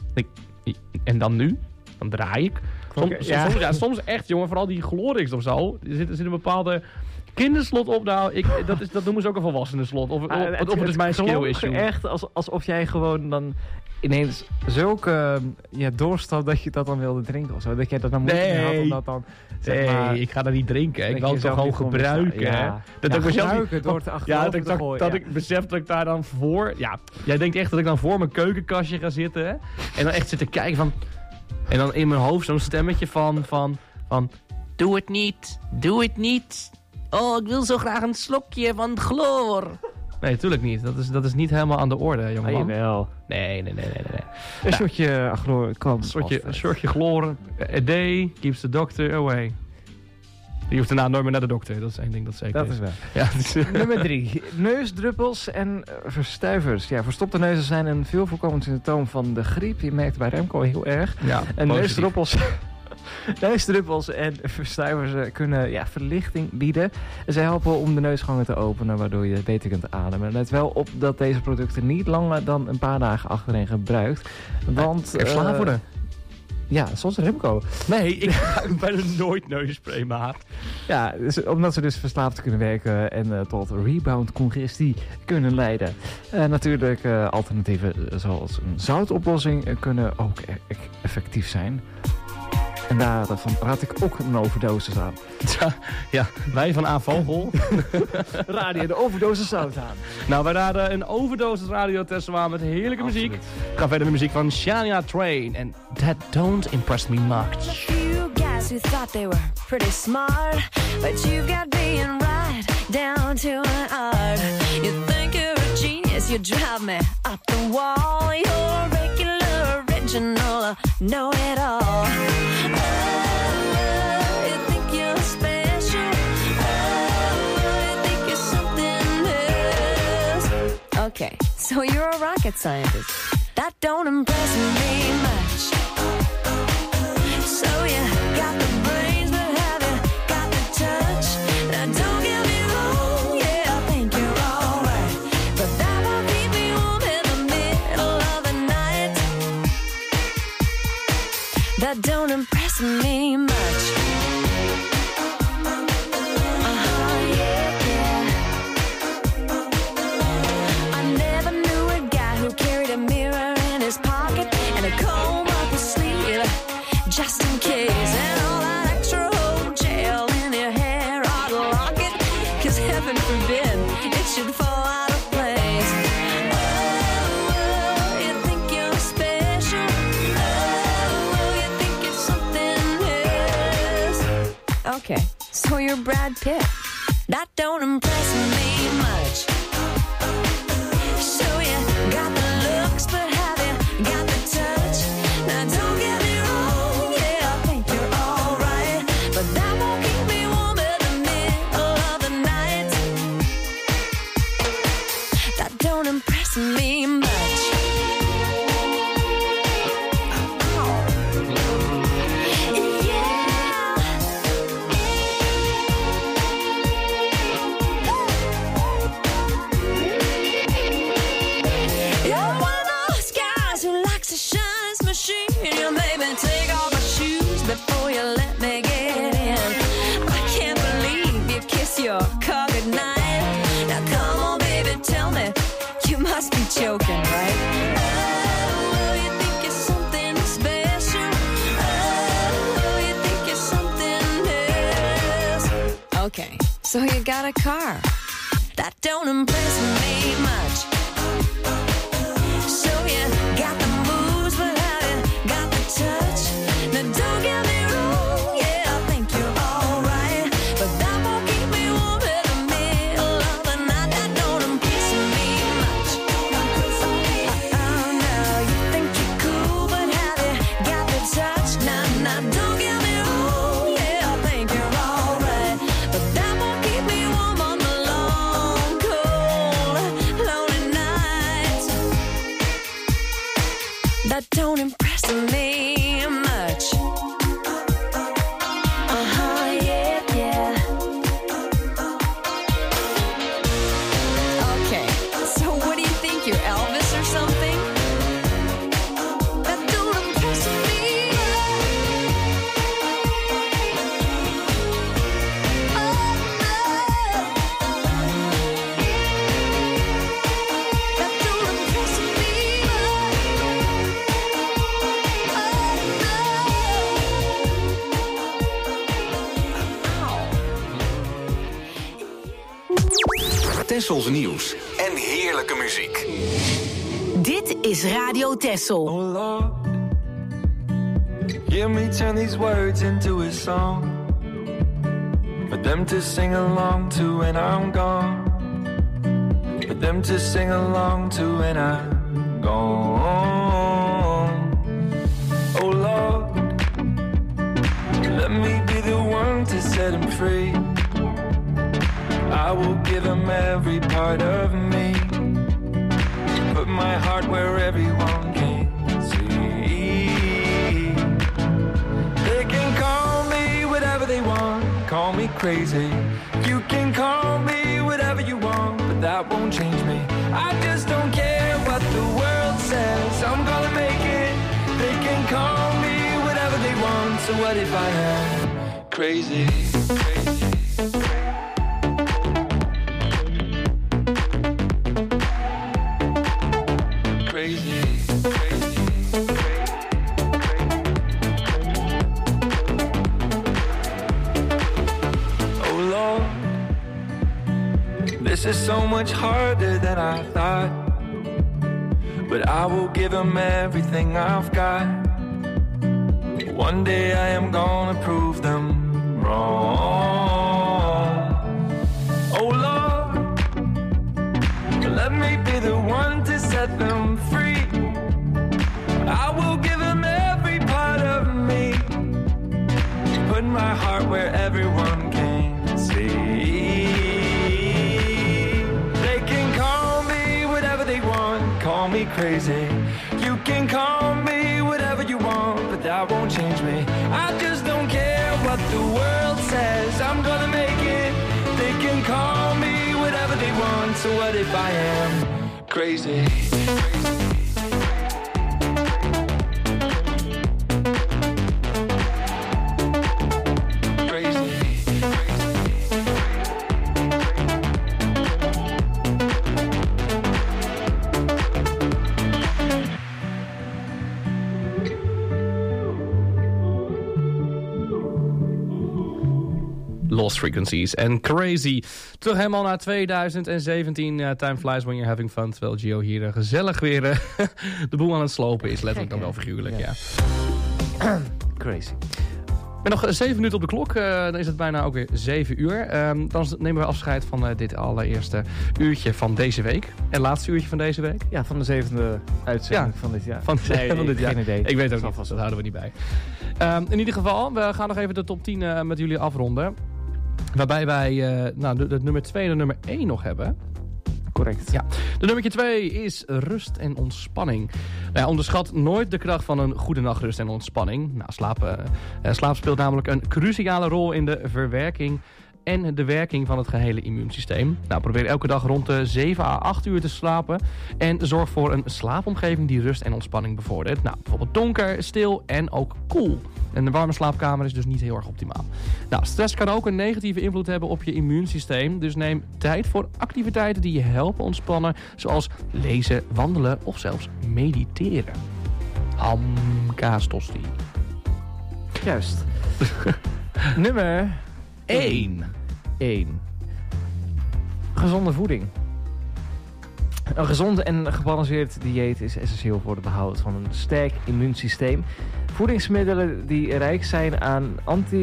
En dan nu? Dan draai ik. Soms echt, jongen, vooral die Glorix of zo. Er zit een bepaalde kinderslot op. Nou, dat noemen ze ook een volwassene slot. Of het is mijn skill issue. Echt alsof jij gewoon dan ineens zulke dorst had dat je dat dan wilde drinken of zo. Dat jij dat dan moeite had om dat dan... ik ga dat niet drinken. Ik wil het toch gewoon gebruiken. Gebruiken door te achterover te gooien. Dat ik besef dat ik daar dan voor... Ja, jij denkt echt dat ik dan voor mijn keukenkastje ga zitten. Hè? En dan echt zitten kijken van... En dan in mijn hoofd zo'n stemmetje van... Doe het niet. Doe het niet. Oh, ik wil zo graag een slokje van chloor. Nee, natuurlijk niet. Dat is niet helemaal aan de orde, jongeman. Jawel. Nee. Een shotje chloor kan. Een shotje chloor. A day keeps the doctor away. Je hoeft daarna nooit meer naar de dokter. Dat is één ding dat zeker is. Dat is wel. Ja, Nummer 3. Neusdruppels en verstuivers. Ja, verstopte neuzen zijn een veel voorkomend symptoom van de griep. Je merkt bij Remco heel erg. Ja, en neusdruppels en verstuivers kunnen verlichting bieden. Ze helpen om de neusgangen te openen, waardoor je beter kunt ademen. Let wel op dat deze producten niet langer dan een paar dagen achtereen gebruikt. Want... slaaf worden. Ja, zoals Remco. Nee, ik gebruik bijna nooit neusspray, maat. Ja, dus, omdat ze dus verslaafd kunnen werken en tot rebound congestie kunnen leiden. Natuurlijk alternatieven zoals een zoutoplossing kunnen ook effectief zijn. En daarvan raad ik ook een overdosis aan. Ja, wij van A-Vogel raden de overdosis zout aan. Nou, wij raden een overdosis radiotest aan met heerlijke muziek. We gaan verder met muziek van Shania Twain en That Don't Impress Me Much. A few guys who thought they were pretty smart, but you've got being right down to an art. You think you're a genius, you drive me up the wall. You're regular, original, know-it-all. Okay, so you're a rocket scientist. That don't impress me much. So you got the brains, but have you got the touch? Now don't get me wrong, yeah, I think you're alright, but that won't keep me warm in the middle of the night. That don't impress me much. Carried a mirror in his pocket and a comb up his Okay, so you're Brad Pitt. That don't impress me much. So you got the looks, but have you got the touch? Now don't get me wrong, yeah, I think you're alright, but that won't keep me warm in the middle of the night. That don't impress me much. Before you let me get in, I can't believe you kiss your car goodnight. Now come on, baby, tell me, you must be joking, right? Oh, you think you're something special? Oh, you think you're something else? Okay, so you got a car. That don't impress me much. So you got the moves, but have you got the touch? Now don't get me wrong, yeah, I think you're alright, but that won't keep me warm in the middle of the night. That don't impress me much. Oh no, you think you're cool, but have you got the touch? Now don't get me wrong, yeah, I think you're alright, but that won't keep me warm on the long, cold, lonely nights. That don't impress me much. Tessels nieuws en heerlijke muziek. Dit is Radio Tessel. Oh Lord, hear me turn these words into a song for them to sing along to when I'm gone. For them to sing along to when I'm gone. Oh Lord, let me be the one to set him free. I will give him every part of me. Put my heart where everyone can see. They can call me whatever they want. Call me crazy. You can call me whatever you want, but that won't change me. I just don't care what the world says. I'm gonna make it. They can call me whatever they want. So what if I am crazy? This is so much harder than I thought, but I will give him everything I've got. One day I am gonna prove them wrong. Oh Lord, let me be the one to set them free. I will give him every part of me. Put my heart where everyone can see. Call me crazy. You can call me whatever you want, but that won't change me. I just don't care what the world says. I'm gonna make it. They can call me whatever they want. So what if I am crazy? Lost Frequencies en Crazy. Terug helemaal naar 2017. Time flies when you're having fun. Terwijl Gio hier gezellig weer de boel aan het slopen is. Letterlijk dan wel figuurlijk, ja. Crazy. Met nog 7 minuten op de klok, dan is het bijna ook weer 7 uur. Dan nemen we afscheid van dit allereerste uurtje van deze week. En laatste uurtje van deze week. Ja, van de 7e uitzending van dit jaar. Van dit jaar. Geen idee. Ik weet ook niet, dat houden we niet bij. In ieder geval, we gaan nog even de top 10 met jullie afronden. Waarbij wij de nummer 2 en de nummer 1 nog hebben. Correct. Ja. De nummertje 2 is rust en ontspanning. Nou ja, onderschat nooit de kracht van een goede nachtrust en ontspanning. Nou, slaap speelt namelijk een cruciale rol in de verwerking en de werking van het gehele immuunsysteem. Nou, probeer elke dag rond de 7 à 8 uur te slapen. En zorg voor een slaapomgeving die rust en ontspanning bevordert. Nou, bijvoorbeeld donker, stil en ook koel. En een warme slaapkamer is dus niet heel erg optimaal. Nou, stress kan ook een negatieve invloed hebben op je immuunsysteem. Dus neem tijd voor activiteiten die je helpen ontspannen. Zoals lezen, wandelen of zelfs mediteren. Kaas, tosti. Juist. Nummer 1. Gezonde voeding. Een gezond en gebalanceerd dieet is essentieel voor het behoud van een sterk immuunsysteem. Voedingsmiddelen die rijk zijn aan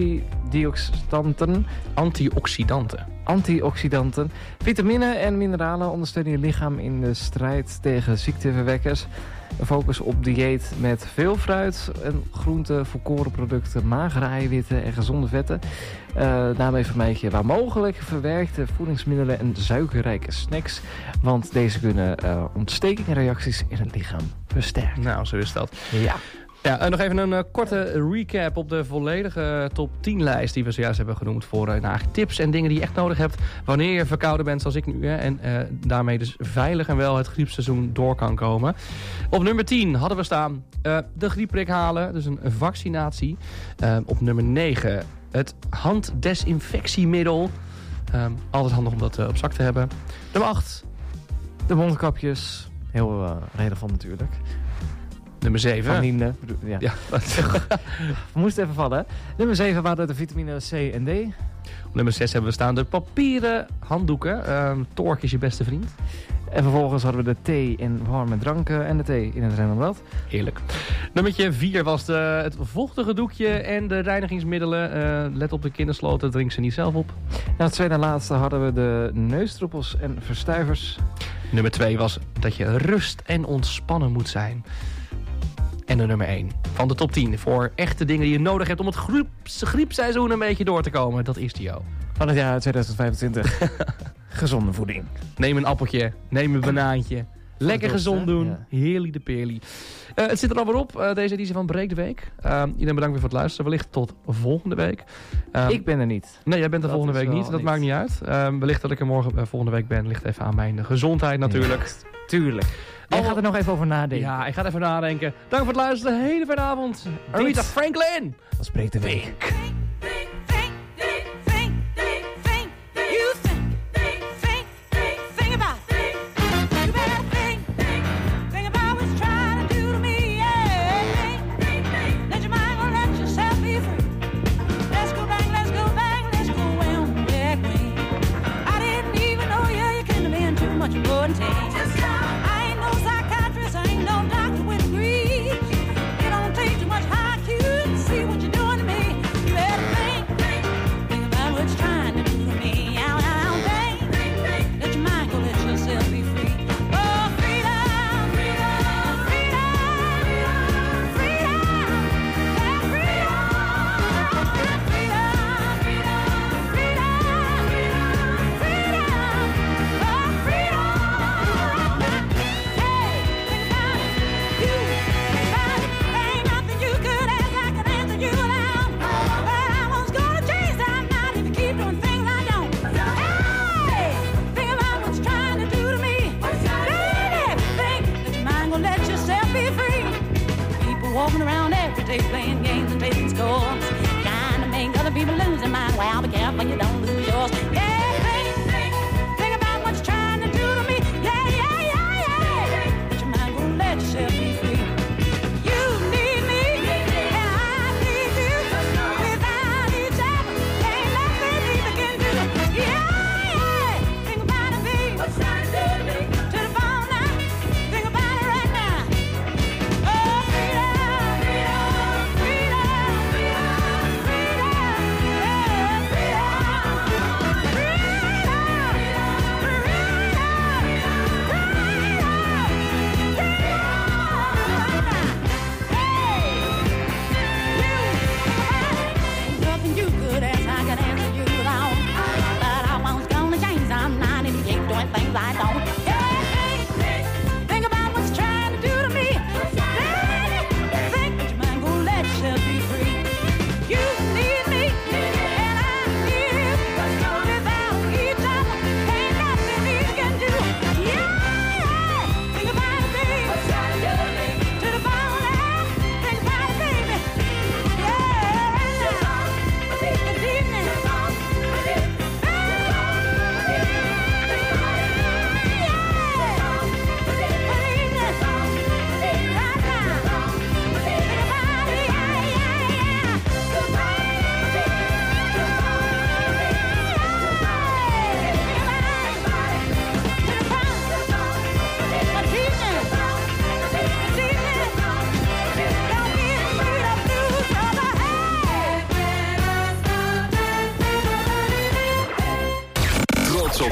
antioxidanten, vitamine en mineralen ondersteunen je lichaam in de strijd tegen ziekteverwekkers. Een focus op dieet met veel fruit en groenten, volkoren producten, magere eiwitten en gezonde vetten. Daarmee vermijd je waar mogelijk verwerkte voedingsmiddelen en suikerrijke snacks. Want deze kunnen ontstekingreacties in het lichaam versterken. Nou, zo is dat. Ja. Ja, nog even een korte recap op de volledige top 10 lijst die we zojuist hebben genoemd voor tips en dingen die je echt nodig hebt wanneer je verkouden bent zoals ik nu en daarmee dus veilig en wel het griepseizoen door kan komen. Op nummer 10 hadden we staan de griepprik halen, dus een vaccinatie. Op nummer 9 het handdesinfectiemiddel. Altijd handig om dat op zak te hebben. Nummer 8 de mondkapjes, heel relevant natuurlijk. Nummer 7. Vanine. Ja. We moesten even vallen. Nummer 7 waren de vitamine C en D. Op nummer 6 hebben we staan de papieren handdoeken. Tork is je beste vriend. En vervolgens hadden we de thee in warme dranken en de thee in het Rennenblad. Heerlijk. Nummertje 4 was het vochtige doekje en de reinigingsmiddelen. Let op de kindersloten, drink ze niet zelf op. En als tweede en laatste hadden we de neusdruppels en verstuivers. Nummer 2 was dat je rust en ontspannen moet zijn. En de nummer 1 van de top 10 voor echte dingen die je nodig hebt om het griepseizoen een beetje door te komen. Dat is die ook. Van het jaar 2025. Gezonde voeding. Neem een appeltje, neem een banaantje. Lekker gezond doen. Ja. Heerlijk de peerlie. Het zit er alweer op, deze editie van Breek de Week. Iedereen bedankt weer voor het luisteren. Wellicht tot volgende week. Ik ben er niet. Nee, jij bent er volgende week niet. Dat maakt niet uit. Wellicht dat ik er morgen volgende week ben. Ligt even aan mijn gezondheid natuurlijk. Ja, tuurlijk. Jij gaat er nog even over nadenken. Ja, ik ga er even nadenken. Dank voor het luisteren. Hele fijne avond. Aretha Franklin. Dat is Breek de Week. Walking around every day playing games and making scores. Trying to make other people lose their mind. Well, be careful you don't lose yours. Yeah, think about what you're trying to do to me. Yeah. But you might go let yourself be free. You need me, and I need you. Without each other, ain't nothing either can do. Yeah. Think about it, babe. What's trying to do to me? To the phone now. Think about it right now. Oh, freedom.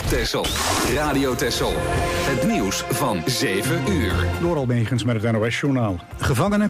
Texel. Radio Texel. Het nieuws van 7 uur. Door Almegens met het NOS-journaal. Gevangenen